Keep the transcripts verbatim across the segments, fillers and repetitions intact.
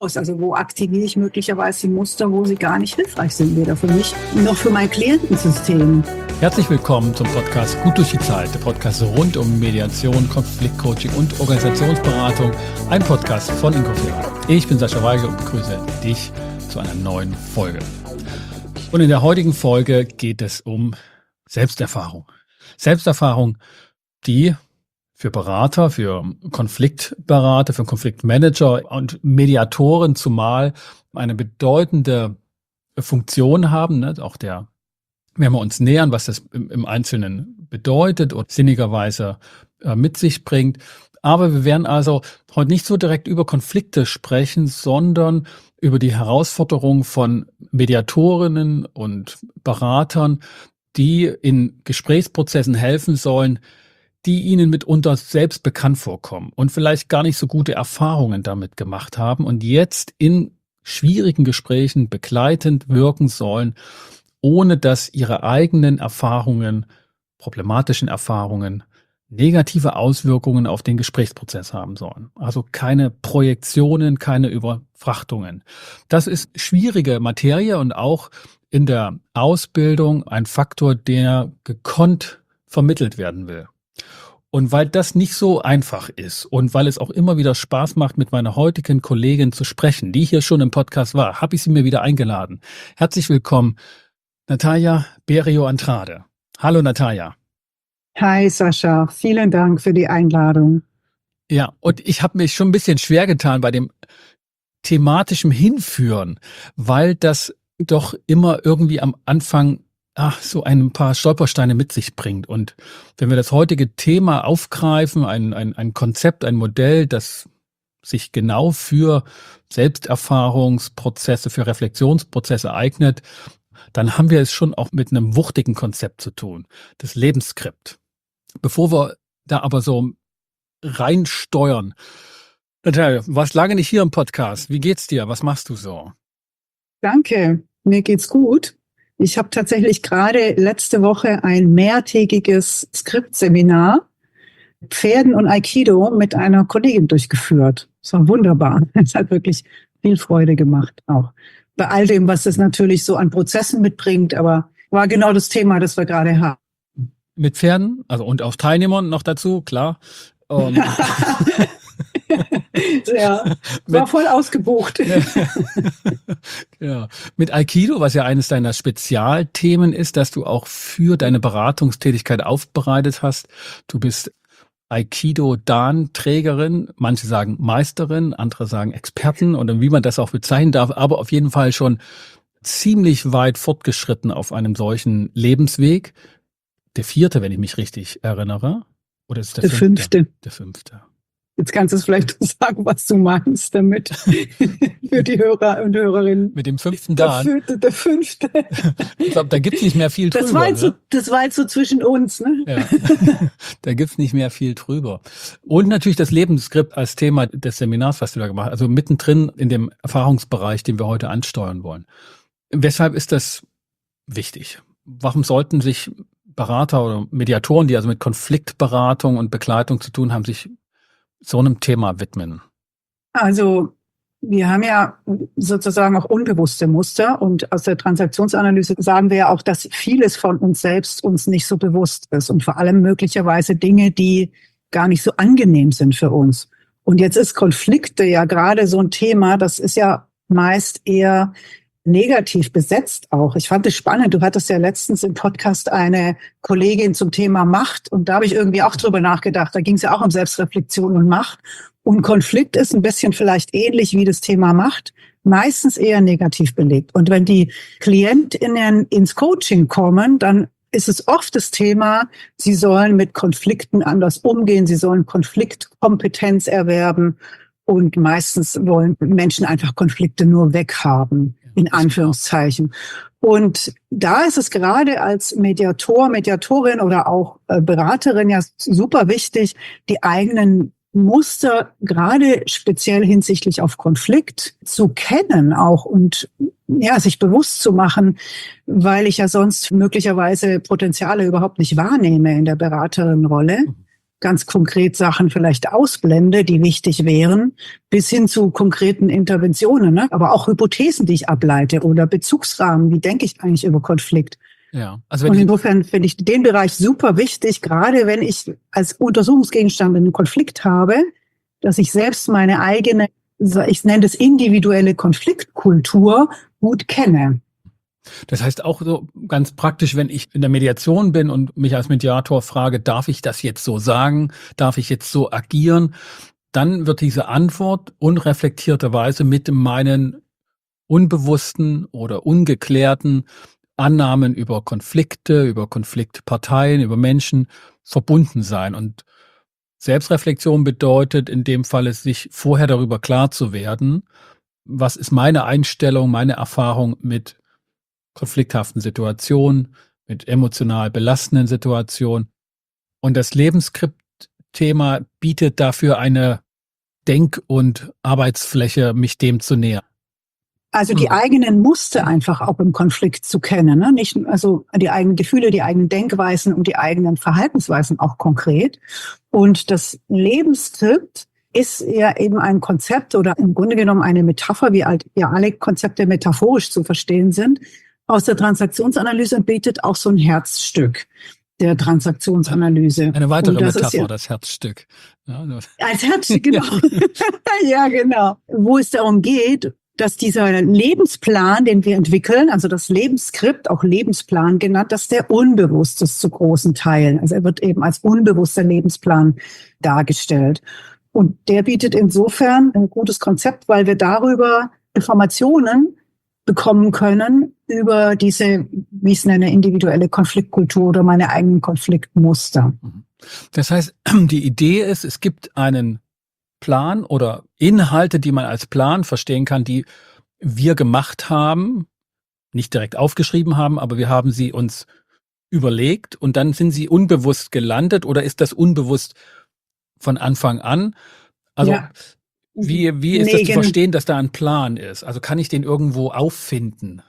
Also wo aktiviere ich möglicherweise die Muster, wo sie gar nicht hilfreich sind, weder für mich noch für mein Klientensystem. Herzlich willkommen zum Podcast Gut durch die Zeit, der Podcast rund um Mediation, Konfliktcoaching und Organisationsberatung, ein Podcast von Inkofera. Ich bin Sascha Weigel und begrüße dich zu einer neuen Folge. Und in der heutigen Folge geht es um Selbsterfahrung. Selbsterfahrung, die für Berater, für Konfliktberater, für Konfliktmanager und Mediatoren zumal eine bedeutende Funktion haben, ne? Auch der, wenn wir uns nähern, was das im, im Einzelnen bedeutet und sinnigerweise äh, mit sich bringt. Aber wir werden also heute nicht so direkt über Konflikte sprechen, sondern über die Herausforderungen von Mediatorinnen und Beratern, die in Gesprächsprozessen helfen sollen, die ihnen mitunter selbst bekannt vorkommen und vielleicht gar nicht so gute Erfahrungen damit gemacht haben und jetzt in schwierigen Gesprächen begleitend wirken sollen, ohne dass ihre eigenen Erfahrungen, problematischen Erfahrungen, negative Auswirkungen auf den Gesprächsprozess haben sollen. Also keine Projektionen, keine Überfrachtungen. Das ist schwierige Materie und auch in der Ausbildung ein Faktor, der gekonnt vermittelt werden will. Und weil das nicht so einfach ist und weil es auch immer wieder Spaß macht, mit meiner heutigen Kollegin zu sprechen, die hier schon im Podcast war, habe ich sie mir wieder eingeladen. Herzlich willkommen, Natalia Berrio-Andrade. Hallo Natalia. Hi Sascha, vielen Dank für die Einladung. Ja, und ich habe mich schon ein bisschen schwer getan bei dem thematischen Hinführen, weil das doch immer irgendwie am Anfang ach, so ein paar Stolpersteine mit sich bringt. Und wenn wir das heutige Thema aufgreifen, ein, ein, ein Konzept, ein Modell, das sich genau für Selbsterfahrungsprozesse, für Reflexionsprozesse eignet, dann haben wir es schon auch mit einem wuchtigen Konzept zu tun, das Lebensskript. Bevor wir da aber so reinsteuern, Natalia, du warst lange nicht hier im Podcast. Wie geht's dir? Was machst du so? Danke, mir geht's gut. Ich habe tatsächlich gerade letzte Woche ein mehrtägiges Skriptseminar Pferden und Aikido mit einer Kollegin durchgeführt. Das war wunderbar. Es hat wirklich viel Freude gemacht, auch bei all dem, was es natürlich so an Prozessen mitbringt, aber war genau das Thema, das wir gerade haben. Mit Pferden, also und auch Teilnehmern noch dazu, klar. Um, ja, war voll ausgebucht. Ja. Mit Aikido, was ja eines deiner Spezialthemen ist, dass du auch für deine Beratungstätigkeit aufbereitet hast. Du bist Aikido-Dan-Trägerin, manche sagen Meisterin, andere sagen Experten und wie man das auch bezeichnen darf, aber auf jeden Fall schon ziemlich weit fortgeschritten auf einem solchen Lebensweg. Der vierte, wenn ich mich richtig erinnere. Oder ist es der, der fünfte? fünfte. Der fünfte. Jetzt kannst du es vielleicht sagen, was du meinst damit für die Hörer und Hörerinnen. Mit dem fünften Dan. Der fünfte. Der fünfte. Ich glaube, da gibt's nicht mehr viel drüber. Das war jetzt, ne? so, das war jetzt so zwischen uns. Ne? Ja. Da gibt's nicht mehr viel drüber. Und natürlich das Lebensskript als Thema des Seminars, was du da gemacht hast. Also mittendrin in dem Erfahrungsbereich, den wir heute ansteuern wollen. Weshalb ist das wichtig? Warum sollten sich Berater oder Mediatoren, die also mit Konfliktberatung und Begleitung zu tun haben, sich so einem Thema widmen? Also wir haben ja sozusagen auch unbewusste Muster und aus der Transaktionsanalyse sagen wir ja auch, dass vieles von uns selbst uns nicht so bewusst ist und vor allem möglicherweise Dinge, die gar nicht so angenehm sind für uns. Und jetzt ist Konflikte ja gerade so ein Thema, das ist ja meist eher negativ besetzt auch. Ich fand es spannend. Du hattest ja letztens im Podcast eine Kollegin zum Thema Macht und da habe ich irgendwie auch drüber nachgedacht. Da ging es ja auch um Selbstreflexion und Macht. Und Konflikt ist ein bisschen vielleicht ähnlich wie das Thema Macht, meistens eher negativ belegt. Und wenn die KlientInnen ins Coaching kommen, dann ist es oft das Thema, sie sollen mit Konflikten anders umgehen, sie sollen Konfliktkompetenz erwerben. Und meistens wollen Menschen einfach Konflikte nur weghaben, in Anführungszeichen. Und da ist es gerade als Mediator, Mediatorin oder auch Beraterin ja super wichtig, die eigenen Muster gerade speziell hinsichtlich auf Konflikt zu kennen auch und ja, sich bewusst zu machen, weil ich ja sonst möglicherweise Potenziale überhaupt nicht wahrnehme in der Beraterinnenrolle. ganz konkret Sachen vielleicht ausblende, die wichtig wären, bis hin zu konkreten Interventionen, ne? Aber auch Hypothesen, die ich ableite oder Bezugsrahmen. Wie denke ich eigentlich über Konflikt? Ja, also wenn Und ich, insofern finde ich den Bereich super wichtig, gerade wenn ich als Untersuchungsgegenstand einen Konflikt habe, dass ich selbst meine eigene, ich nenne das individuelle Konfliktkultur, gut kenne. das heißt auch so ganz praktisch, wenn ich in der Mediation bin und mich als Mediator frage, darf ich das jetzt so sagen? Darf ich jetzt so agieren? Dann wird diese Antwort unreflektierterweise mit meinen unbewussten oder ungeklärten Annahmen über Konflikte, über Konfliktparteien, über Menschen verbunden sein. Und Selbstreflexion bedeutet in dem Fall, sich vorher darüber klar zu werden, was ist meine Einstellung, meine Erfahrung mit konflikthaften Situationen, mit emotional belastenden Situationen. Und das Lebensskript-Thema bietet dafür eine Denk- und Arbeitsfläche, mich dem zu nähern. Also die eigenen Muster einfach auch im Konflikt zu kennen, ne? Nicht, also die eigenen Gefühle, die eigenen Denkweisen und die eigenen Verhaltensweisen auch konkret. Und das Lebensskript ist ja eben ein Konzept oder im Grunde genommen eine Metapher, wie halt ja alle Konzepte metaphorisch zu verstehen sind, aus der Transaktionsanalyse und bietet auch so ein Herzstück der Transaktionsanalyse. Eine weitere Und das Metapher, ist ja, das Herzstück. Ja, als Herzstück, genau. Ja, genau. Wo es darum geht, dass dieser Lebensplan, den wir entwickeln, also das Lebensskript, auch Lebensplan genannt, dass der unbewusst ist zu großen Teilen. Also er wird eben als unbewusster Lebensplan dargestellt. Und der bietet insofern ein gutes Konzept, weil wir darüber Informationen bekommen können über diese, wie ich es nenne, individuelle Konfliktkultur oder meine eigenen Konfliktmuster. Das heißt, die Idee ist, es gibt einen Plan oder Inhalte, die man als Plan verstehen kann, die wir gemacht haben, nicht direkt aufgeschrieben haben, aber wir haben sie uns überlegt und dann sind sie unbewusst gelandet oder ist das unbewusst von Anfang an? Also Ja. wie, wie ist Nee, das zu gen- verstehen, dass da ein Plan ist? Also kann ich den irgendwo auffinden?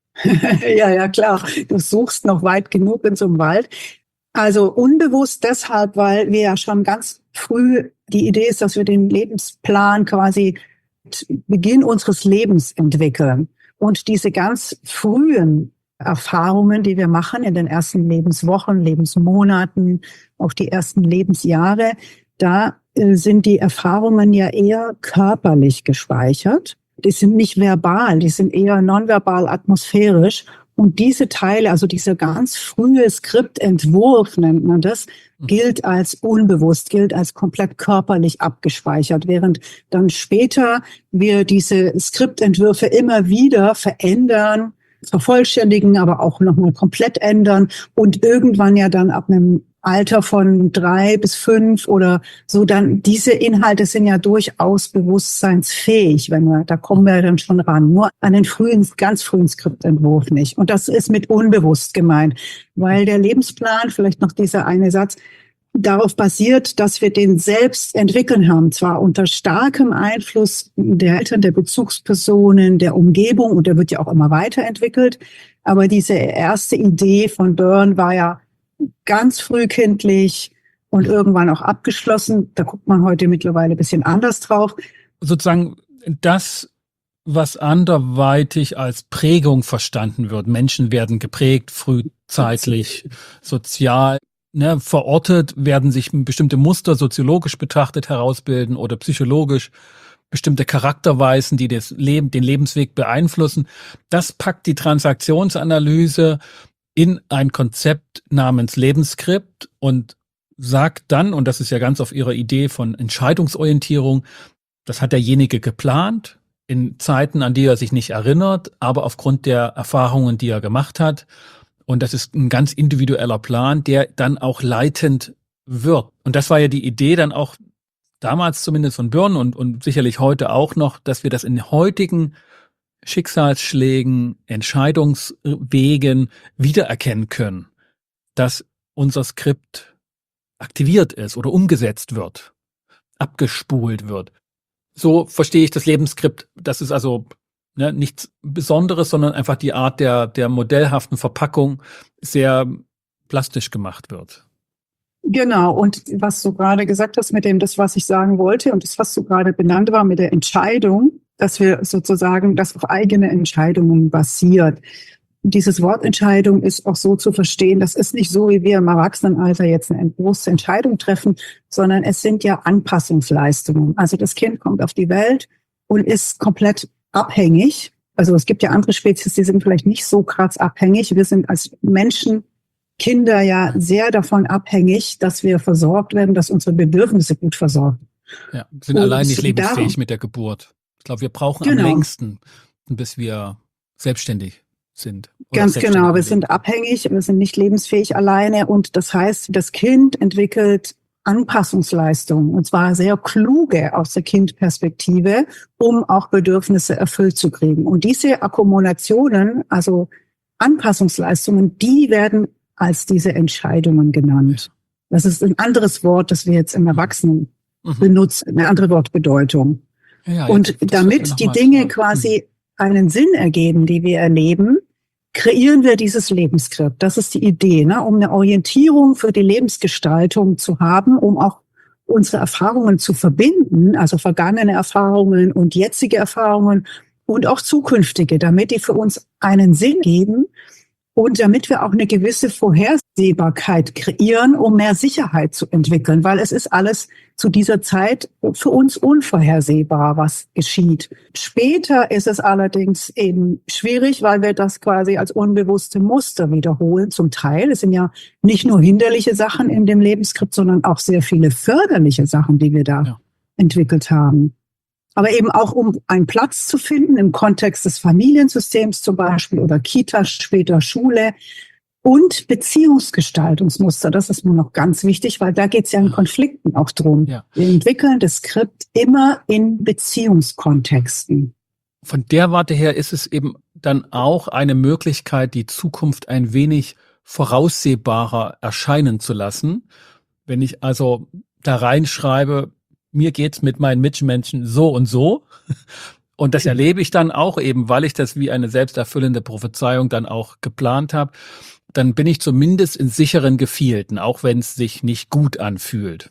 Ja, ja, klar. Du suchst noch weit genug in so einem Wald. Also unbewusst deshalb, weil wir ja schon ganz früh, die Idee ist, dass wir den Lebensplan quasi mit Beginn unseres Lebens entwickeln. Und diese ganz frühen Erfahrungen, die wir machen in den ersten Lebenswochen, Lebensmonaten, auch die ersten Lebensjahre, da äh, sind die Erfahrungen ja eher körperlich gespeichert. Die sind nicht verbal, die sind eher nonverbal atmosphärisch. Und diese Teile, also dieser ganz frühe Skriptentwurf, nennt man das, gilt als unbewusst, gilt als komplett körperlich abgespeichert, während dann später wir diese Skriptentwürfe immer wieder verändern, vervollständigen, aber auch nochmal komplett ändern und irgendwann ja dann ab einem Alter von drei bis fünf oder so, dann diese Inhalte sind ja durchaus bewusstseinsfähig, wenn wir, da kommen wir dann schon ran. Nur an den frühen, ganz frühen Skriptentwurf nicht. Und das ist mit unbewusst gemeint, weil der Lebensplan, vielleicht noch dieser eine Satz, darauf basiert, dass wir den selbst entwickeln haben, zwar unter starkem Einfluss der Eltern, der Bezugspersonen, der Umgebung, und der wird ja auch immer weiterentwickelt, aber diese erste Idee von Byrne war ja ganz frühkindlich und irgendwann auch abgeschlossen. Da guckt man heute mittlerweile ein bisschen anders drauf. Sozusagen das, was anderweitig als Prägung verstanden wird. Menschen werden geprägt, frühzeitlich, sozial, ne, verortet, werden sich bestimmte Muster soziologisch betrachtet herausbilden oder psychologisch, bestimmte Charakterweisen, die das Leben, den Lebensweg beeinflussen. Das packt die Transaktionsanalyse in ein Konzept namens Lebensskript und sagt dann, und das ist ja ganz auf ihrer Idee von Entscheidungsorientierung, das hat derjenige geplant in Zeiten, an die er sich nicht erinnert, aber aufgrund der Erfahrungen, die er gemacht hat. Und das ist ein ganz individueller Plan, der dann auch leitend wird. Und das war ja die Idee dann auch damals zumindest von Byrne und, und sicherlich heute auch noch, dass wir das in heutigen Schicksalsschlägen, Entscheidungswegen wiedererkennen können, dass unser Skript aktiviert ist oder umgesetzt wird, abgespult wird. So verstehe ich das Lebensskript. Das ist also ne, nichts Besonderes, sondern einfach die Art der, der modellhaften Verpackung sehr plastisch gemacht wird. Genau, und was du gerade gesagt hast mit dem, das, was ich sagen wollte und das, was du gerade benannt war mit der Entscheidung, dass wir sozusagen das auf eigene Entscheidungen basiert. Dieses Wort Entscheidung ist auch so zu verstehen, das ist nicht so, wie wir im Erwachsenenalter jetzt eine bewusste Entscheidung treffen, sondern es sind ja Anpassungsleistungen. Also das Kind kommt auf die Welt und ist komplett abhängig. Also es gibt ja andere Spezies, die sind vielleicht nicht so krass abhängig. Wir sind als Menschen Kinder ja sehr davon abhängig, dass wir versorgt werden, dass unsere Bedürfnisse gut versorgt. Ja, wir sind und allein nicht lebensfähig darum, mit der Geburt. Ich glaube, wir brauchen genau. am längsten, bis wir selbstständig sind. Ganz genau, wir sind abhängig, wir sind nicht lebensfähig alleine und das heißt, das Kind entwickelt Anpassungsleistungen und zwar sehr kluge aus der Kindperspektive, um auch Bedürfnisse erfüllt zu kriegen. Und diese Akkumulationen, also Anpassungsleistungen, die werden als diese Entscheidungen genannt. Das ist ein anderes Wort, das wir jetzt im Erwachsenen mhm. benutzen, eine andere Wortbedeutung. Ja, und damit die Dinge quasi einen Sinn ergeben, die wir erleben, kreieren wir dieses Lebensskript. Das ist die Idee, ne? Um eine Orientierung für die Lebensgestaltung zu haben, um auch unsere Erfahrungen zu verbinden, also vergangene Erfahrungen und jetzige Erfahrungen und auch zukünftige, damit die für uns einen Sinn geben und damit wir auch eine gewisse Vorhersehbarkeit kreieren, um mehr Sicherheit zu entwickeln, weil es ist alles zu dieser Zeit für uns unvorhersehbar, was geschieht. Später ist es allerdings eben schwierig, weil wir das quasi als unbewusste Muster wiederholen. Zum Teil, es sind ja nicht nur hinderliche Sachen in dem Lebensskript, sondern auch sehr viele förderliche Sachen, die wir da ja. entwickelt haben. Aber eben auch, um einen Platz zu finden im Kontext des Familiensystems zum Beispiel oder Kita, später Schule und Beziehungsgestaltungsmuster. Das ist mir noch ganz wichtig, weil da geht es ja in Konflikten auch drum. Ja. Wir entwickeln das Skript immer in Beziehungskontexten. Von der Warte her ist es eben dann auch eine Möglichkeit, die Zukunft ein wenig voraussehbarer erscheinen zu lassen. Wenn ich also da reinschreibe, mir geht's mit meinen Mitmenschen so und so. Und das erlebe ich dann auch eben, weil ich das wie eine selbsterfüllende Prophezeiung dann auch geplant habe. Dann bin ich zumindest in sicheren Gefilden, auch wenn es sich nicht gut anfühlt.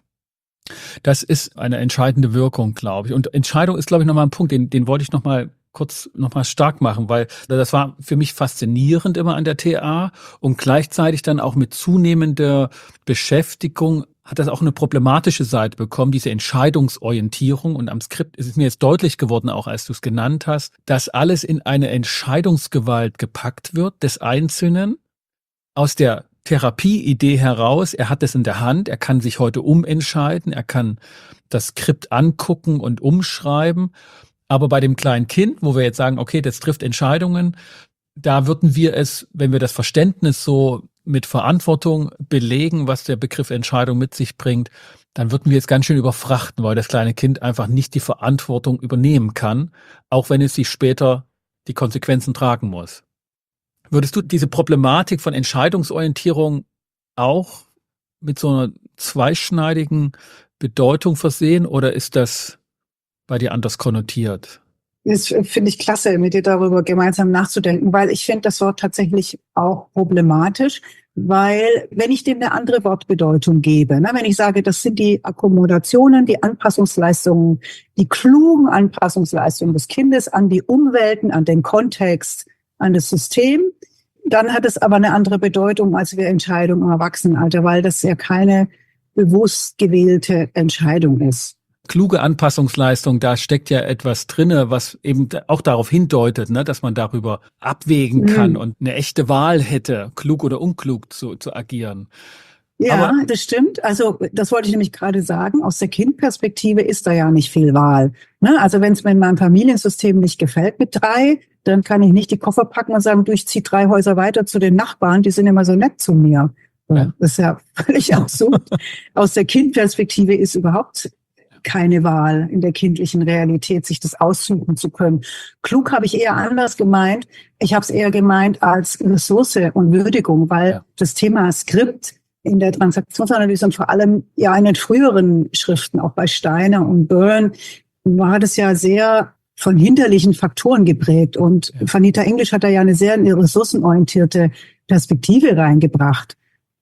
Das ist eine entscheidende Wirkung, glaube ich. Und Entscheidung ist, glaube ich, nochmal ein Punkt, den, den wollte ich nochmal kurz nochmal stark machen, weil das war für mich faszinierend immer an der T A und gleichzeitig dann auch mit zunehmender Beschäftigung hat das auch eine problematische Seite bekommen, diese Entscheidungsorientierung. Und am Skript ist es mir jetzt deutlich geworden, auch als du es genannt hast, dass alles in eine Entscheidungsgewalt gepackt wird des Einzelnen aus der Therapieidee heraus. Er hat es in der Hand, er kann sich heute umentscheiden, er kann das Skript angucken und umschreiben. Aber bei dem kleinen Kind, wo wir jetzt sagen, okay, das trifft Entscheidungen, da würden wir es, wenn wir das Verständnis so mit Verantwortung belegen, was der Begriff Entscheidung mit sich bringt, dann würden wir es ganz schön überfrachten, weil das kleine Kind einfach nicht die Verantwortung übernehmen kann, auch wenn es sich später die Konsequenzen tragen muss. Würdest du diese Problematik von Entscheidungsorientierung auch mit so einer zweischneidigen Bedeutung versehen oder ist das bei dir anders konnotiert? Das finde ich klasse, mit dir darüber gemeinsam nachzudenken, weil ich finde das Wort tatsächlich auch problematisch, weil wenn ich dem eine andere Wortbedeutung gebe, ne, wenn ich sage, das sind die Akkomodationen, die Anpassungsleistungen, die klugen Anpassungsleistungen des Kindes an die Umwelten, an den Kontext, an das System, dann hat es aber eine andere Bedeutung als wir Entscheidung im Erwachsenenalter, weil das ja keine bewusst gewählte Entscheidung ist. Kluge Anpassungsleistung, da steckt ja etwas drinne, was eben auch darauf hindeutet, ne, dass man darüber abwägen kann mhm. und eine echte Wahl hätte, klug oder unklug zu, zu agieren. Ja, Aber das stimmt. Also das wollte ich nämlich gerade sagen. Aus der Kindperspektive ist da ja nicht viel Wahl. Ne? Also wenn es mir in meinem Familiensystem nicht gefällt mit drei, dann kann ich nicht die Koffer packen und sagen, du, ich ziehe drei Häuser weiter zu den Nachbarn, die sind immer so nett zu mir. Ja. Das ist ja völlig absurd. Aus der Kindperspektive ist überhaupt keine Wahl in der kindlichen Realität, sich das aussuchen zu können. Klug habe ich eher anders gemeint. Ich habe es eher gemeint als Ressource und Würdigung, weil ja. das Thema Skript in der Transaktionsanalyse und vor allem ja in den früheren Schriften, auch bei Steiner und Byrne, war das ja sehr von hinderlichen Faktoren geprägt. Und ja. Vanita English hat da ja eine sehr ressourcenorientierte Perspektive reingebracht.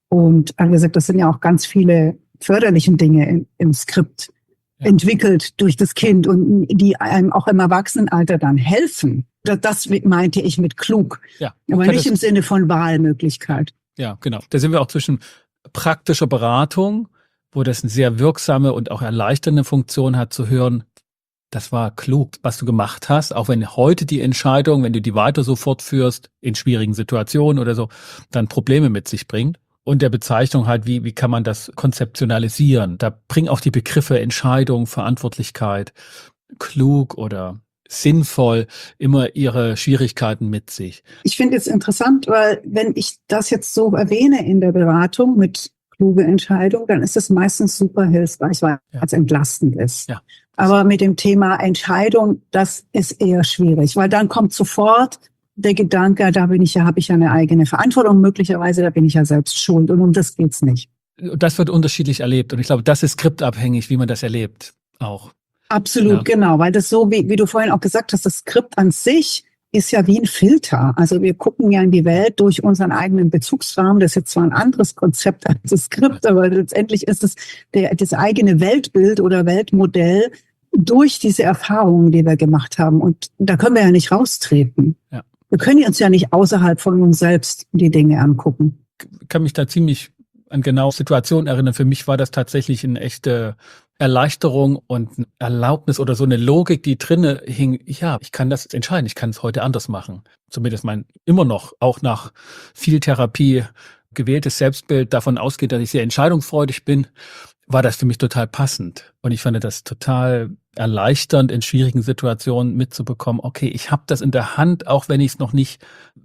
Und angesagt, das sind ja auch ganz viele förderliche Dinge im, im Skript ja. entwickelt durch das Kind und die einem auch im Erwachsenenalter dann helfen. Das, das meinte ich mit klug, ja. aber nicht im Sinne von Wahlmöglichkeit. Ja, genau. Da sind wir auch zwischen praktischer Beratung, wo das eine sehr wirksame und auch erleichternde Funktion hat, zu hören, das war klug, was du gemacht hast, auch wenn heute die Entscheidung, wenn du die weiter so fortführst, in schwierigen Situationen oder so, dann Probleme mit sich bringt. Und der Bezeichnung halt, wie, wie kann man das konzeptionalisieren? Da bringen auch die Begriffe Entscheidung, Verantwortlichkeit, klug oder sinnvoll immer ihre Schwierigkeiten mit sich. Ich finde es interessant, weil wenn ich das jetzt so erwähne in der Beratung mit kluge Entscheidung, dann ist es meistens super hilfreich, weil ja. es entlastend ist. Ja. Aber mit dem Thema Entscheidung, das ist eher schwierig, weil dann kommt sofort der Gedanke, da bin ich ja, habe ich ja eine eigene Verantwortung, möglicherweise, da bin ich ja selbst schuld und um das geht's nicht. Das wird unterschiedlich erlebt und ich glaube, das ist skriptabhängig, wie man das erlebt auch. Absolut, ja. Genau, weil das so, wie, wie du vorhin auch gesagt hast, das Skript an sich ist ja wie ein Filter. Also wir gucken ja in die Welt durch unseren eigenen Bezugsrahmen. Das ist jetzt zwar ein anderes Konzept als das Skript, aber letztendlich ist es der, das eigene Weltbild oder Weltmodell durch diese Erfahrungen, die wir gemacht haben. Und da können wir ja nicht raustreten. Ja. Wir können uns ja nicht außerhalb von uns selbst die Dinge angucken. Ich kann mich da ziemlich an genau Situationen erinnern. Für mich war das tatsächlich eine echte Erleichterung und eine Erlaubnis oder so eine Logik, die drinne hing. Ja, ich kann das entscheiden. Ich kann es heute anders machen. Zumindest mein immer noch, auch nach viel Therapie, gewähltes Selbstbild davon ausgeht, dass ich sehr entscheidungsfreudig bin, war das für mich total passend. Und ich fand das total erleichternd, in schwierigen Situationen mitzubekommen, okay, ich habe das in der Hand, auch wenn ich es noch nicht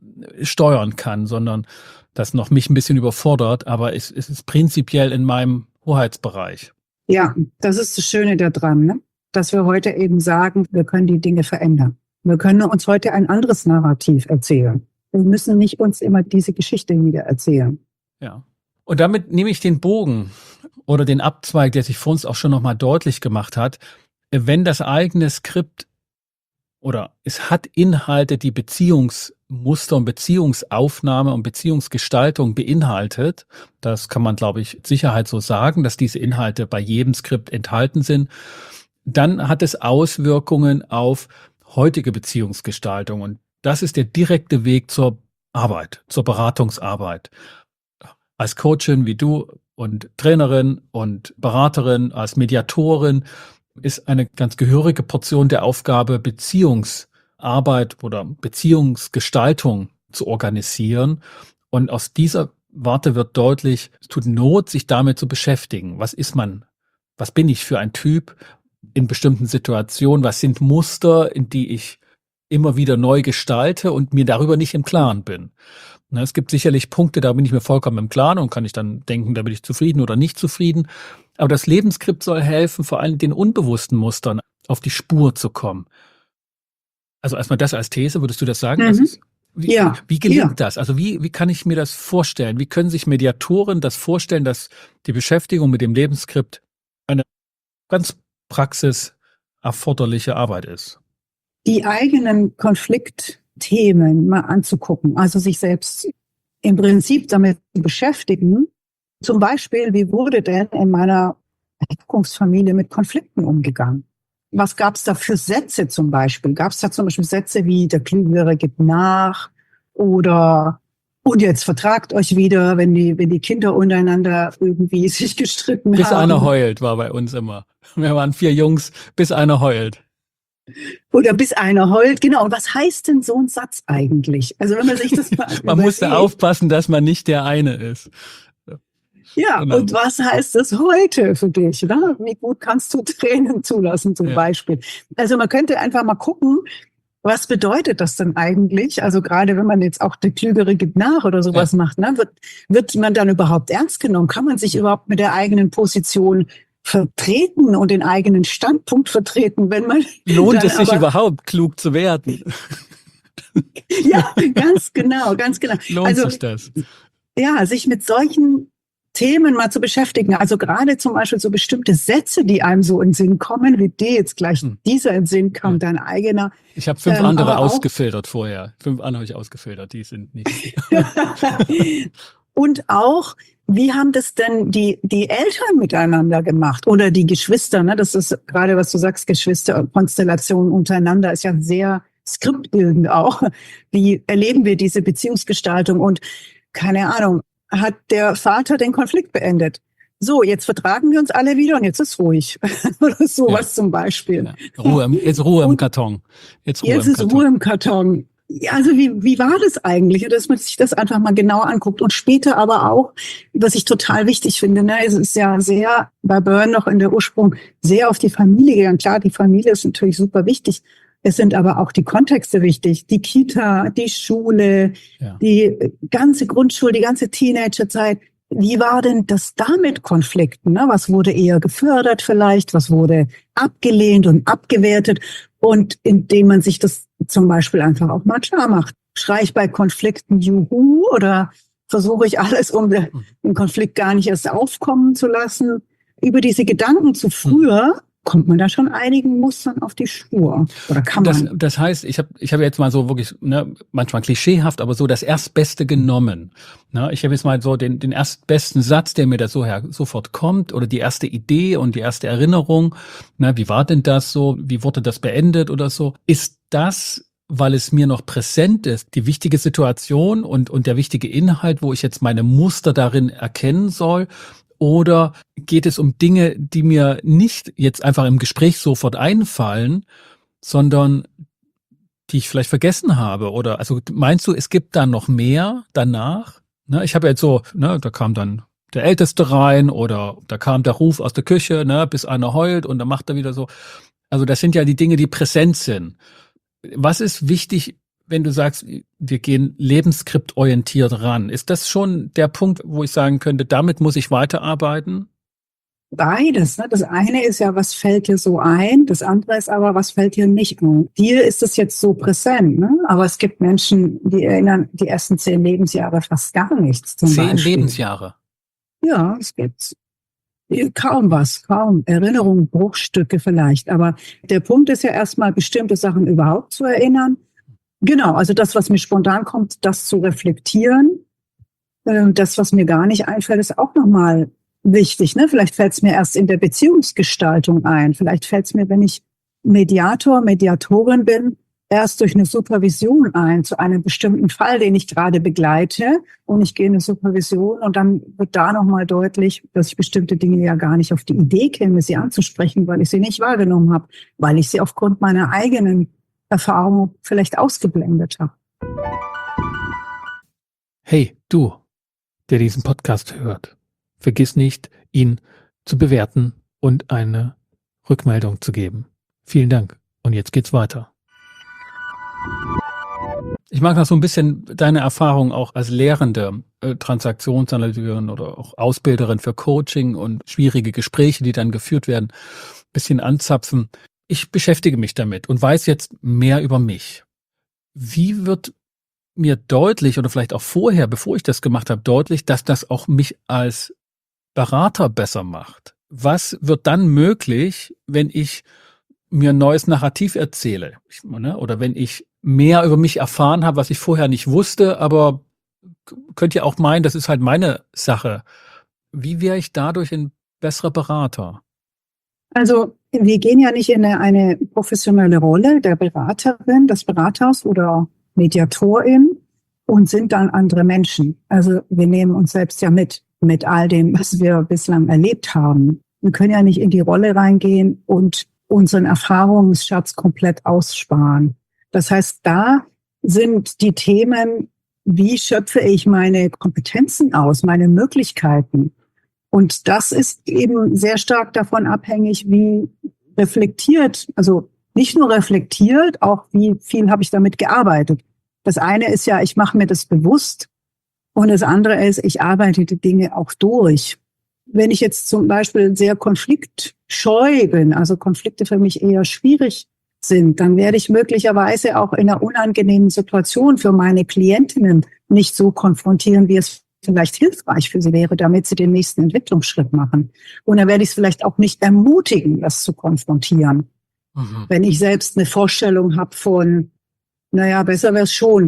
steuern kann, sondern das noch mich ein bisschen überfordert, aber es, es ist prinzipiell in meinem Hoheitsbereich. Ja, das ist das Schöne daran, ne? Dass wir heute eben sagen, wir können die Dinge verändern. Wir können uns heute ein anderes Narrativ erzählen. Wir müssen nicht uns immer diese Geschichte wieder erzählen. Ja. Und damit nehme ich den Bogen oder den Abzweig, der sich vor uns auch schon nochmal deutlich gemacht hat. Wenn das eigene Skript oder es hat Inhalte, die Beziehungsmuster und Beziehungsaufnahme und Beziehungsgestaltung beinhaltet, das kann man, glaube ich, mit Sicherheit so sagen, dass diese Inhalte bei jedem Skript enthalten sind, dann hat es Auswirkungen auf heutige Beziehungsgestaltung. Und das ist der direkte Weg zur Arbeit, zur Beratungsarbeit. Als Coachin wie du und Trainerin und Beraterin, als Mediatorin ist eine ganz gehörige Portion der Aufgabe, Beziehungsarbeit oder Beziehungsgestaltung zu organisieren. Und aus dieser Warte wird deutlich, es tut Not, sich damit zu beschäftigen. Was ist man? Was bin ich für ein Typ in bestimmten Situationen? Was sind Muster, in die ich immer wieder neu gestalte und mir darüber nicht im Klaren bin? Es gibt sicherlich Punkte, da bin ich mir vollkommen im Klaren und kann ich dann denken, da bin ich zufrieden oder nicht zufrieden. Aber das Lebensskript soll helfen, vor allem den unbewussten Mustern auf die Spur zu kommen. Also erstmal das als These, würdest du das sagen? Mhm. Das ist, wie, ja. wie gelingt ja. das? Also wie, wie kann ich mir das vorstellen? Wie können sich Mediatoren das vorstellen, dass die Beschäftigung mit dem Lebensskript eine ganz praxiserforderliche Arbeit ist? Die eigenen Konfliktthemen mal anzugucken, also sich selbst im Prinzip damit zu beschäftigen. Zum Beispiel, wie wurde denn in meiner Herkunftsfamilie mit Konflikten umgegangen? Was gab es da für Sätze zum Beispiel? Gab es da zum Beispiel Sätze wie, der Klügere gibt nach oder und jetzt vertragt euch wieder, wenn die, wenn die Kinder untereinander irgendwie sich gestritten bis haben. Bis einer heult, war bei uns immer. Wir waren vier Jungs, bis einer heult. Oder bis einer heult, genau. Und was heißt denn so ein Satz eigentlich? Also wenn man sich das mal man musste aufpassen, dass man nicht der eine ist. Ja, genau. Und was heißt das heute für dich? Ne? Wie gut kannst du Tränen zulassen zum ja. Beispiel? Also man könnte einfach mal gucken, was bedeutet das denn eigentlich? Also gerade wenn man jetzt auch der Klügere gibt nach oder sowas ja. macht, ne? wird, wird man dann überhaupt ernst genommen? Kann man sich überhaupt mit der eigenen Position vertreten und den eigenen Standpunkt vertreten, wenn man... Lohnt es sich überhaupt, klug zu werden? Ja, ganz genau, ganz genau. Lohnt also, sich das? Ja, sich mit solchen Themen mal zu beschäftigen. Also gerade zum Beispiel so bestimmte Sätze, die einem so in den Sinn kommen, wie dir jetzt gleich hm. dieser in den Sinn kam, ja. dein eigener. Ich habe fünf ähm, andere ausgefiltert vorher. Fünf andere habe ich ausgefiltert, die sind nicht. Und auch wie haben das denn die, die Eltern miteinander gemacht oder die Geschwister? Ne? Das ist gerade, was du sagst, Geschwisterkonstellationen untereinander ist ja sehr skriptbildend auch. Wie erleben wir diese Beziehungsgestaltung? Und keine Ahnung, hat der Vater den Konflikt beendet? So, jetzt vertragen wir uns alle wieder und jetzt ist ruhig. Oder sowas ja. zum Beispiel. Ja. Ruhe, jetzt Ruhe im Karton. Jetzt, Ruhe jetzt im ist Karton. Ruhe im Karton. Ja, also wie, wie war das eigentlich? Dass man sich das einfach mal genau anguckt. Und später aber auch, was ich total wichtig finde, ne, es ist ja sehr, bei Byrne noch in der Ursprung, sehr auf die Familie gegangen. Klar, die Familie ist natürlich super wichtig. Es sind aber auch die Kontexte wichtig. Die Kita, die Schule, ja. die ganze Grundschule, die ganze Teenagerzeit. Wie war denn das da mit Konflikten? Ne? Was wurde eher gefördert vielleicht? Was wurde abgelehnt und abgewertet? Und indem man sich das zum Beispiel einfach auch mal klar macht. Schreie ich bei Konflikten Juhu oder versuche ich alles, um den Konflikt gar nicht erst aufkommen zu lassen? Über diese Gedanken zu früher kommt man da schon einigen Mustern auf die Spur. Oder kann man? Das, das heißt, ich habe ich hab jetzt mal so wirklich, ne, manchmal klischeehaft, aber so das Erstbeste genommen. Ne, ich habe jetzt mal so den, den erstbesten Satz, der mir da so her, sofort kommt, oder die erste Idee und die erste Erinnerung. Ne, wie war denn das so? Wie wurde das beendet oder so? Ist das, weil es mir noch präsent ist, die wichtige Situation und, und der wichtige Inhalt, wo ich jetzt meine Muster darin erkennen soll? Oder geht es um Dinge, die mir nicht jetzt einfach im Gespräch sofort einfallen, sondern die ich vielleicht vergessen habe? Oder also meinst du, es gibt da noch mehr danach? Ne, ich habe jetzt so, ne, da kam dann der Älteste rein oder da kam der Ruf aus der Küche, ne, bis einer heult und dann macht er wieder so. Also das sind ja die Dinge, die präsent sind. Was ist wichtig, wenn du sagst, wir gehen lebensskriptorientiert ran? Ist das schon der Punkt, wo ich sagen könnte, damit muss ich weiterarbeiten? Beides. Ne? Das eine ist ja, was fällt dir so ein? Das andere ist aber, was fällt dir nicht ein? Dir ist es jetzt so präsent, ne? Aber es gibt Menschen, die erinnern die ersten zehn Lebensjahre fast gar nichts. Zum Zehn Beispiel. Lebensjahre? Ja, es gibt kaum was, kaum Erinnerungen, Bruchstücke vielleicht. Aber der Punkt ist ja erstmal, bestimmte Sachen überhaupt zu erinnern. Genau, also das, was mir spontan kommt, das zu reflektieren. Das, was mir gar nicht einfällt, ist auch nochmal wichtig. Ne? Vielleicht fällt es mir erst in der Beziehungsgestaltung ein. Vielleicht fällt es mir, wenn ich Mediator, Mediatorin bin, erst durch eine Supervision ein zu einem bestimmten Fall, den ich gerade begleite. Und ich gehe in eine Supervision und dann wird da nochmal deutlich, dass ich bestimmte Dinge ja gar nicht auf die Idee käme, sie anzusprechen, weil ich sie nicht wahrgenommen habe, weil ich sie aufgrund meiner eigenen Erfahrung vielleicht ausgeblendet habe. Hey, du, der diesen Podcast hört, vergiss nicht, ihn zu bewerten und eine Rückmeldung zu geben. Vielen Dank. Und jetzt geht's weiter. Ich mag noch so ein bisschen deine Erfahrung auch als lehrende äh, Transaktionsanalytikerin oder auch Ausbilderin für Coaching und schwierige Gespräche, die dann geführt werden, ein bisschen anzapfen. Ich beschäftige mich damit und weiß jetzt mehr über mich. Wie wird mir deutlich oder vielleicht auch vorher, bevor ich das gemacht habe, deutlich, dass das auch mich als Berater besser macht? Was wird dann möglich, wenn ich mir ein neues Narrativ erzähle? Ich, ne, oder wenn ich mehr über mich erfahren habe, was ich vorher nicht wusste, aber könnt ihr auch meinen, das ist halt meine Sache. Wie wäre ich dadurch ein besserer Berater? Also wir gehen ja nicht in eine, eine professionelle Rolle der Beraterin, des Beraters oder Mediatorin und sind dann andere Menschen. Also wir nehmen uns selbst ja mit, mit all dem, was wir bislang erlebt haben. Wir können ja nicht in die Rolle reingehen und unseren Erfahrungsschatz komplett aussparen. Das heißt, da sind die Themen, wie schöpfe ich meine Kompetenzen aus, meine Möglichkeiten? Und das ist eben sehr stark davon abhängig, wie reflektiert, also nicht nur reflektiert, auch wie viel habe ich damit gearbeitet. Das eine ist ja, ich mache mir das bewusst und das andere ist, ich arbeite die Dinge auch durch. Wenn ich jetzt zum Beispiel sehr konfliktscheu bin, also Konflikte für mich eher schwierig sind, dann werde ich möglicherweise auch in einer unangenehmen Situation für meine Klientinnen nicht so konfrontieren, wie es vielleicht hilfreich für sie wäre, damit sie den nächsten Entwicklungsschritt machen. Und dann werde ich es vielleicht auch nicht ermutigen, das zu konfrontieren. Mhm. Wenn ich selbst eine Vorstellung habe von, naja, besser wäre es schon,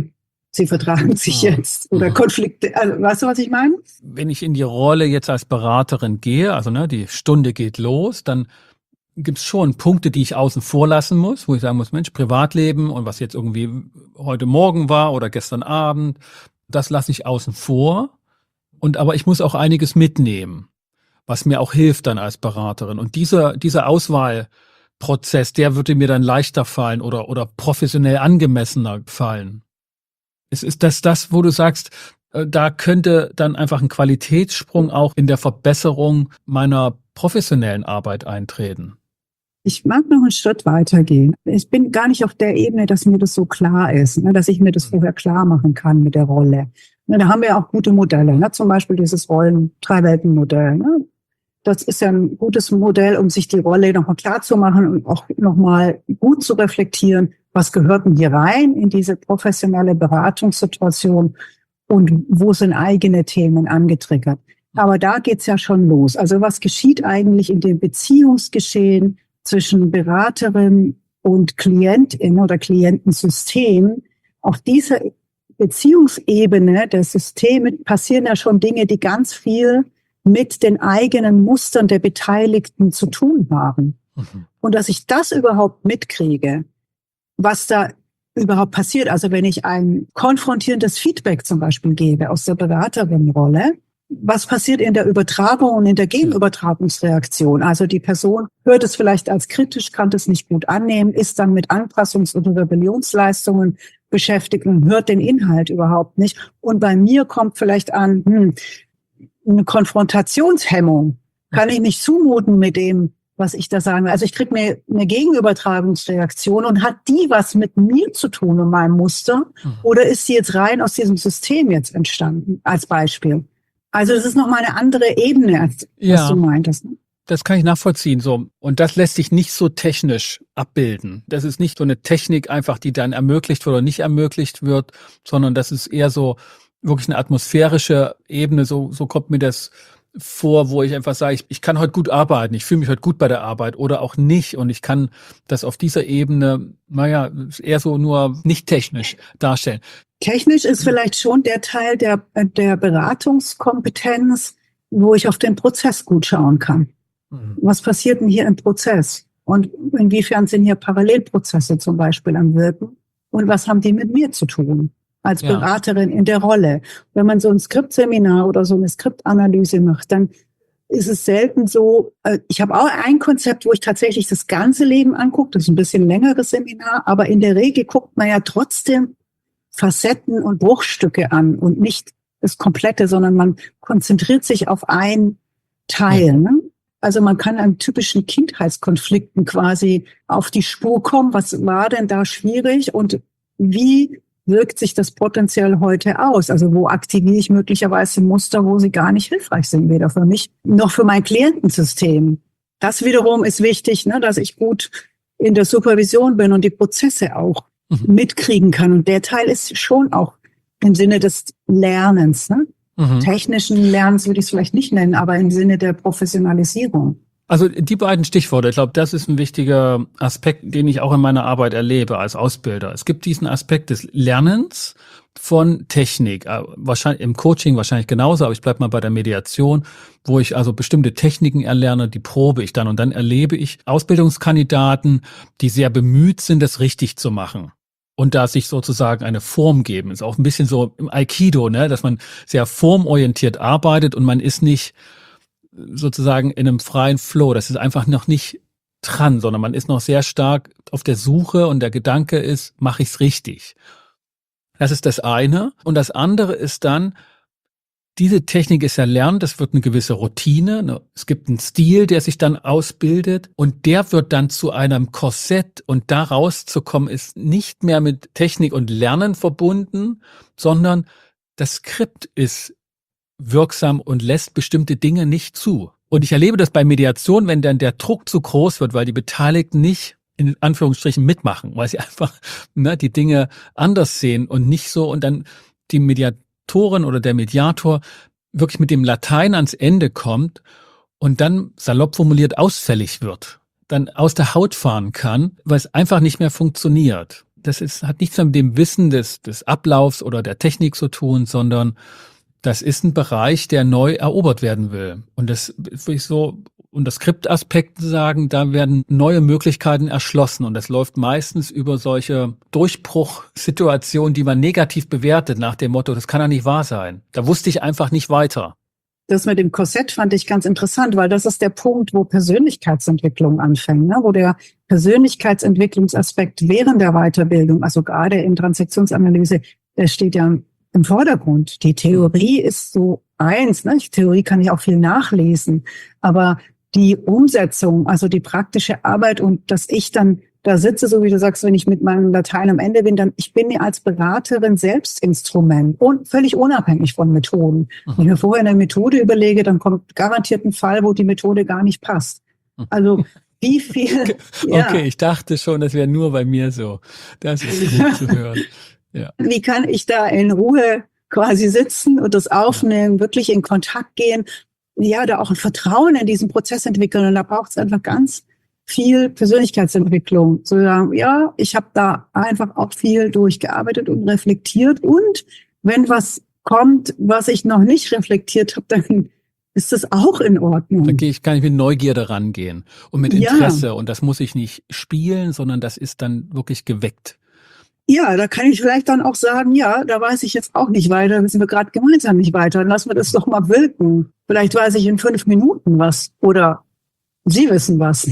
sie vertragen sich Ah. jetzt oder Mhm. Konflikte, also, weißt du, was ich meine? Wenn ich in die Rolle jetzt als Beraterin gehe, also ne, die Stunde geht los, dann gibt es schon Punkte, die ich außen vor lassen muss, wo ich sagen muss, Mensch, Privatleben und was jetzt irgendwie heute Morgen war oder gestern Abend, das lasse ich außen vor. Und aber ich muss auch einiges mitnehmen, was mir auch hilft dann als Beraterin. Und dieser, dieser Auswahlprozess, der würde mir dann leichter fallen oder, oder professionell angemessener fallen. Ist, ist das das, wo du sagst, äh, da könnte dann einfach ein Qualitätssprung auch in der Verbesserung meiner professionellen Arbeit eintreten? Ich mag noch einen Schritt weitergehen. Ich bin gar nicht auf der Ebene, dass mir das so klar ist, ne, dass ich mir das vorher klar machen kann mit der Rolle. Ne, da haben wir ja auch gute Modelle, ne, zum Beispiel dieses Rollen-Drei-Welten-Modell. Ne. Das ist ja ein gutes Modell, um sich die Rolle nochmal klar zu machen und auch nochmal gut zu reflektieren, was gehört denn hier rein in diese professionelle Beratungssituation und wo sind eigene Themen angetriggert. Aber da geht's ja schon los. Also was geschieht eigentlich in dem Beziehungsgeschehen zwischen Beraterin und Klientin oder Klientensystem? Auf dieser Beziehungsebene der Systeme passieren ja schon Dinge, die ganz viel mit den eigenen Mustern der Beteiligten zu tun haben. Mhm. Und dass ich das überhaupt mitkriege, was da überhaupt passiert. Also wenn ich ein konfrontierendes Feedback zum Beispiel gebe aus der Beraterin-Rolle, was passiert in der Übertragung und in der Gegenübertragungsreaktion? Also die Person hört es vielleicht als kritisch, kann das nicht gut annehmen, ist dann mit Anpassungs- oder Rebellionsleistungen beschäftigt und hört den Inhalt überhaupt nicht. Und bei mir kommt vielleicht an, hm, eine Konfrontationshemmung. Kann ich nicht zumuten mit dem, was ich da sage. Also ich kriege mir eine Gegenübertragungsreaktion und hat die was mit mir zu tun und meinem Muster? Mhm. Oder ist sie jetzt rein aus diesem System jetzt entstanden, als Beispiel? Also es ist nochmal eine andere Ebene, als ja, was du meintest. Das kann ich nachvollziehen. So. Und das lässt sich nicht so technisch abbilden. Das ist nicht so eine Technik einfach, die dann ermöglicht oder nicht ermöglicht wird, sondern das ist eher so wirklich eine atmosphärische Ebene. So, so kommt mir das vor, wo ich einfach sage, ich, ich kann heute gut arbeiten, ich fühle mich heute gut bei der Arbeit oder auch nicht. Und ich kann das auf dieser Ebene, naja, eher so nur nicht technisch darstellen. Technisch ist vielleicht schon der Teil der, der Beratungskompetenz, wo ich auf den Prozess gut schauen kann. Mhm. Was passiert denn hier im Prozess? Und inwiefern sind hier Parallelprozesse zum Beispiel am Wirken? Und was haben die mit mir zu tun? Als ja. Beraterin in der Rolle. Wenn man so ein Skriptseminar oder so eine Skriptanalyse macht, dann ist es selten so, ich habe auch ein Konzept, wo ich tatsächlich das ganze Leben angucke, das ist ein bisschen längeres Seminar, aber in der Regel guckt man ja trotzdem Facetten und Bruchstücke an und nicht das Komplette, sondern man konzentriert sich auf ein Teil. Ja. Ne? Also man kann an typischen Kindheitskonflikten quasi auf die Spur kommen. Was war denn da schwierig und wie wirkt sich das potenziell heute aus? Also wo aktiviere ich möglicherweise Muster, wo sie gar nicht hilfreich sind, weder für mich noch für mein Klientensystem. Das wiederum ist wichtig, ne, dass ich gut in der Supervision bin und die Prozesse auch mhm. mitkriegen kann. Und der Teil ist schon auch im Sinne des Lernens. Ne? Mhm. Technischen Lernens würde ich es vielleicht nicht nennen, aber im Sinne der Professionalisierung. Also die beiden Stichworte, ich glaube, das ist ein wichtiger Aspekt, den ich auch in meiner Arbeit erlebe als Ausbilder. Es gibt diesen Aspekt des Lernens von Technik, wahrscheinlich im Coaching wahrscheinlich genauso, aber ich bleibe mal bei der Mediation, wo ich also bestimmte Techniken erlerne, die probe ich dann und dann erlebe ich Ausbildungskandidaten, die sehr bemüht sind, das richtig zu machen. Und da sich sozusagen eine Form geben. Ist auch ein bisschen so im Aikido, ne, dass man sehr formorientiert arbeitet und man ist nicht sozusagen in einem freien Flow. Das ist einfach noch nicht dran, sondern man ist noch sehr stark auf der Suche und der Gedanke ist, mache ich es richtig? Das ist das eine. Und das andere ist dann, diese Technik ist erlernt, es wird eine gewisse Routine, es gibt einen Stil, der sich dann ausbildet und der wird dann zu einem Korsett und da rauszukommen ist nicht mehr mit Technik und Lernen verbunden, sondern das Skript ist wirksam und lässt bestimmte Dinge nicht zu. Und ich erlebe das bei Mediation, wenn dann der Druck zu groß wird, weil die Beteiligten nicht in Anführungsstrichen mitmachen, weil sie einfach ne, die Dinge anders sehen und nicht so und dann die Mediatorin oder der Mediator wirklich mit dem Latein ans Ende kommt und dann salopp formuliert ausfällig wird, dann aus der Haut fahren kann, weil es einfach nicht mehr funktioniert. das ist, hat nichts mit dem Wissen des, des Ablaufs oder der Technik zu tun, sondern das ist ein Bereich, der neu erobert werden will. Und das will ich so unter Skriptaspekten sagen, da werden neue Möglichkeiten erschlossen. Und das läuft meistens über solche Durchbruchssituationen, die man negativ bewertet, nach dem Motto, das kann ja nicht wahr sein. Da wusste ich einfach nicht weiter. Das mit dem Korsett fand ich ganz interessant, weil das ist der Punkt, wo Persönlichkeitsentwicklung anfängt, ne? Wo der Persönlichkeitsentwicklungsaspekt während der Weiterbildung, also gerade in Transaktionsanalyse, der steht ja im Vordergrund. Die Theorie ist so eins, ne? Die Theorie kann ich auch viel nachlesen, aber die Umsetzung, also die praktische Arbeit und dass ich dann da sitze, so wie du sagst, wenn ich mit meinem Latein am Ende bin, dann ich bin mir als Beraterin selbst Instrument und völlig unabhängig von Methoden. Mhm. Wenn ich mir vorher eine Methode überlege, dann kommt garantiert ein Fall, wo die Methode gar nicht passt. Also wie viel... Okay, ja. okay, ich dachte schon, das wäre nur bei mir so. Das ist gut zu hören. Ja. Wie kann ich da in Ruhe quasi sitzen und das aufnehmen, wirklich in Kontakt gehen, ja, da auch ein Vertrauen in diesen Prozess entwickeln. Und da braucht es einfach ganz viel Persönlichkeitsentwicklung. So sagen, ja, ich habe da einfach auch viel durchgearbeitet und reflektiert. Und wenn was kommt, was ich noch nicht reflektiert habe, dann ist das auch in Ordnung. Dann gehe ich, kann ich mit Neugierde rangehen und mit Interesse. Ja. Und das muss ich nicht spielen, sondern das ist dann wirklich geweckt. Ja, da kann ich vielleicht dann auch sagen, ja, da weiß ich jetzt auch nicht weiter, wissen wir gerade gemeinsam nicht weiter. Dann lassen wir das doch mal wirken. Vielleicht weiß ich in fünf Minuten was oder Sie wissen was.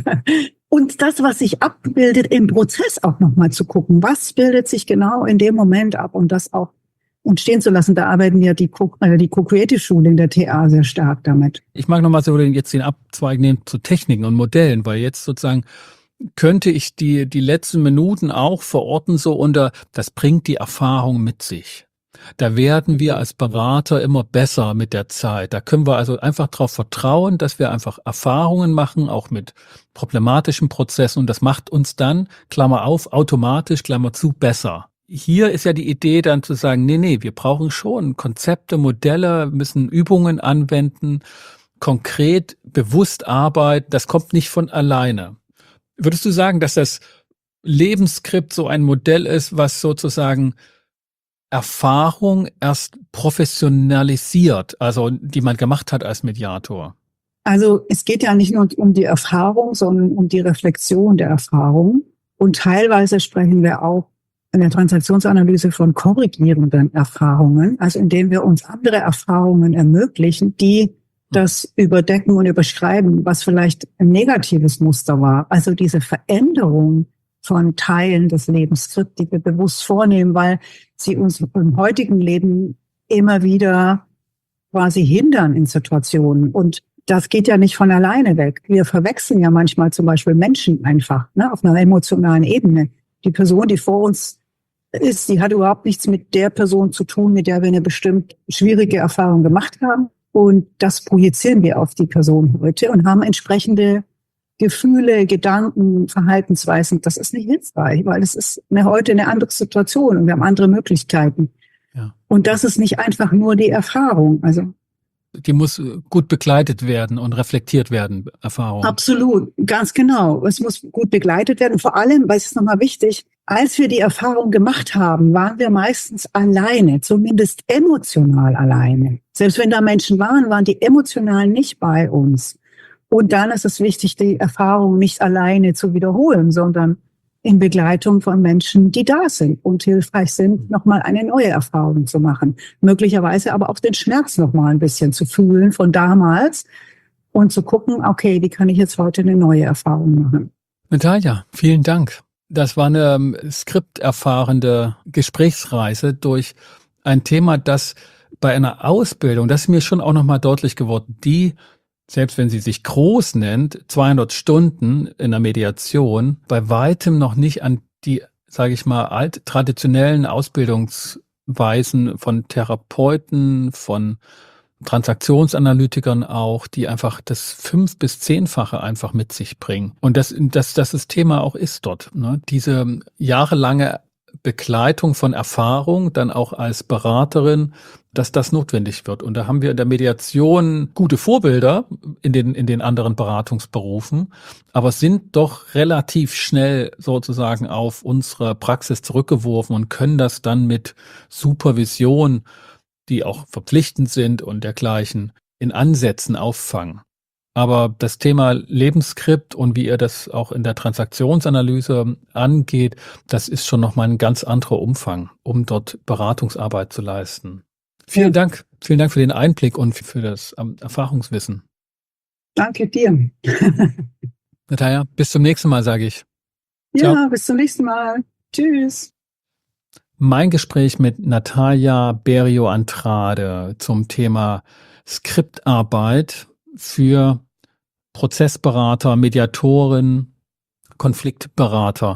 Und das, was sich abbildet im Prozess auch nochmal zu gucken, was bildet sich genau in dem Moment ab und das auch entstehen zu lassen. Da arbeiten ja die Co- äh, die Co-Creative-Schule in der T A sehr stark damit. Ich mag nochmal so den, jetzt den Abzweig nehmen zu Techniken und Modellen, weil jetzt sozusagen könnte ich die, die letzten Minuten auch verorten, so unter, das bringt die Erfahrung mit sich. Da werden wir als Berater immer besser mit der Zeit. Da können wir also einfach darauf vertrauen, dass wir einfach Erfahrungen machen, auch mit problematischen Prozessen. Und das macht uns dann, Klammer auf, automatisch, Klammer zu, besser. Hier ist ja die Idee dann zu sagen, nee, nee, wir brauchen schon Konzepte, Modelle, müssen Übungen anwenden, konkret, bewusst arbeiten. Das kommt nicht von alleine. Würdest du sagen, dass das Lebensskript so ein Modell ist, was sozusagen Erfahrung erst professionalisiert, also die man gemacht hat als Mediator? Also es geht ja nicht nur um die Erfahrung, sondern um die Reflexion der Erfahrung. Und teilweise sprechen wir auch in der Transaktionsanalyse von korrigierenden Erfahrungen, also indem wir uns andere Erfahrungen ermöglichen, die das überdecken und überschreiben, was vielleicht ein negatives Muster war. Also diese Veränderung von Teilen des Lebensskripts, die wir bewusst vornehmen, weil sie uns im heutigen Leben immer wieder quasi hindern in Situationen. Und das geht ja nicht von alleine weg. Wir verwechseln ja manchmal zum Beispiel Menschen einfach, ne, auf einer emotionalen Ebene. Die Person, die vor uns ist, die hat überhaupt nichts mit der Person zu tun, mit der wir eine bestimmt schwierige Erfahrung gemacht haben. Und das projizieren wir auf die Person heute und haben entsprechende Gefühle, Gedanken, Verhaltensweisen. Das ist nicht hilfreich, weil es ist eine, heute eine andere Situation und wir haben andere Möglichkeiten. Ja. Und das ist nicht einfach nur die Erfahrung. Also die muss gut begleitet werden und reflektiert werden, Erfahrung. Absolut, ganz genau. Es muss gut begleitet werden. Vor allem, weil es ist nochmal wichtig, als wir die Erfahrung gemacht haben, waren wir meistens alleine, zumindest emotional alleine. Selbst wenn da Menschen waren, waren die emotional nicht bei uns. Und dann ist es wichtig, die Erfahrung nicht alleine zu wiederholen, sondern in Begleitung von Menschen, die da sind und hilfreich sind, nochmal eine neue Erfahrung zu machen. Möglicherweise aber auch den Schmerz nochmal ein bisschen zu fühlen von damals und zu gucken, okay, wie kann ich jetzt heute eine neue Erfahrung machen? Natalia, vielen Dank. Das war eine ähm, skripterfahrende Gesprächsreise durch ein Thema, das bei einer Ausbildung, das ist mir schon auch nochmal deutlich geworden, die, selbst wenn sie sich groß nennt, zweihundert Stunden in der Mediation, bei weitem noch nicht an die, sage ich mal, alt traditionellen Ausbildungsweisen von Therapeuten, von Transaktionsanalytikern auch, die einfach das fünf- bis zehnfache einfach mit sich bringen. Und das, das, das das Thema auch ist dort, ne? Diese jahrelange Begleitung von Erfahrung, dann auch als Beraterin, dass das notwendig wird. Und da haben wir in der Mediation gute Vorbilder in den, in den anderen Beratungsberufen, aber sind doch relativ schnell sozusagen auf unsere Praxis zurückgeworfen und können das dann mit Supervision, die auch verpflichtend sind und dergleichen, in Ansätzen auffangen. Aber das Thema Lebensskript und wie ihr das auch in der Transaktionsanalyse angeht, das ist schon nochmal ein ganz anderer Umfang, um dort Beratungsarbeit zu leisten. Vielen Dank. Vielen Dank für den Einblick und für das ähm, Erfahrungswissen. Danke dir. Natalia, bis zum nächsten Mal, sage ich. Ja, Ciao. bis zum nächsten Mal. Tschüss. Mein Gespräch mit Natalia Berrio-Andrade zum Thema Skriptarbeit für Prozessberater, Mediatoren, Konfliktberater.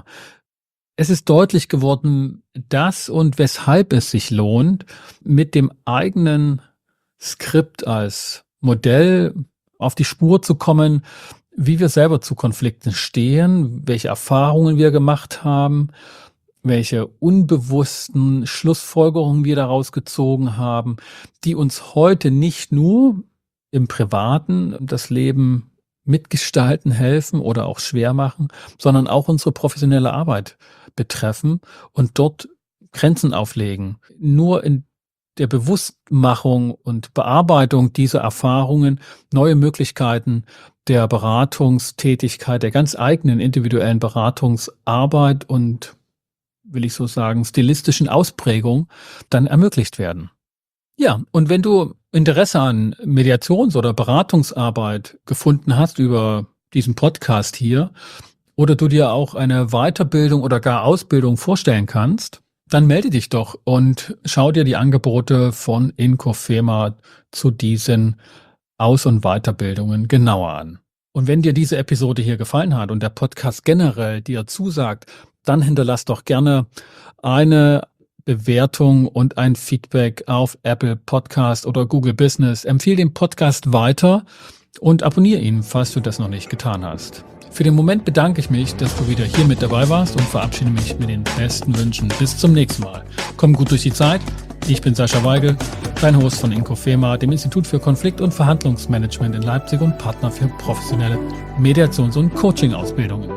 Es ist deutlich geworden, dass und weshalb es sich lohnt, mit dem eigenen Skript als Modell auf die Spur zu kommen, wie wir selber zu Konflikten stehen, welche Erfahrungen wir gemacht haben, welche unbewussten Schlussfolgerungen wir daraus gezogen haben, die uns heute nicht nur im Privaten das Leben mitgestalten helfen oder auch schwer machen, sondern auch unsere professionelle Arbeit betreffen und dort Grenzen auflegen. Nur in der Bewusstmachung und Bearbeitung dieser Erfahrungen neue Möglichkeiten der Beratungstätigkeit, der ganz eigenen individuellen Beratungsarbeit und, will ich so sagen, stilistischen Ausprägung dann ermöglicht werden. Ja, und wenn du Interesse an Mediations- oder Beratungsarbeit gefunden hast über diesen Podcast hier oder du dir auch eine Weiterbildung oder gar Ausbildung vorstellen kannst, dann melde dich doch und schau dir die Angebote von Inkofema zu diesen Aus- und Weiterbildungen genauer an. Und wenn dir diese Episode hier gefallen hat und der Podcast generell dir zusagt, dann hinterlass doch gerne eine Bewertung und ein Feedback auf Apple Podcast oder Google Business. Empfehle den Podcast weiter und abonniere ihn, falls du das noch nicht getan hast. Für den Moment bedanke ich mich, dass du wieder hier mit dabei warst und verabschiede mich mit den besten Wünschen. Bis zum nächsten Mal. Komm gut durch die Zeit. Ich bin Sascha Weigel, dein Host von Inkofema, dem Institut für Konflikt- und Verhandlungsmanagement in Leipzig und Partner für professionelle Mediations- und Coaching-Ausbildungen.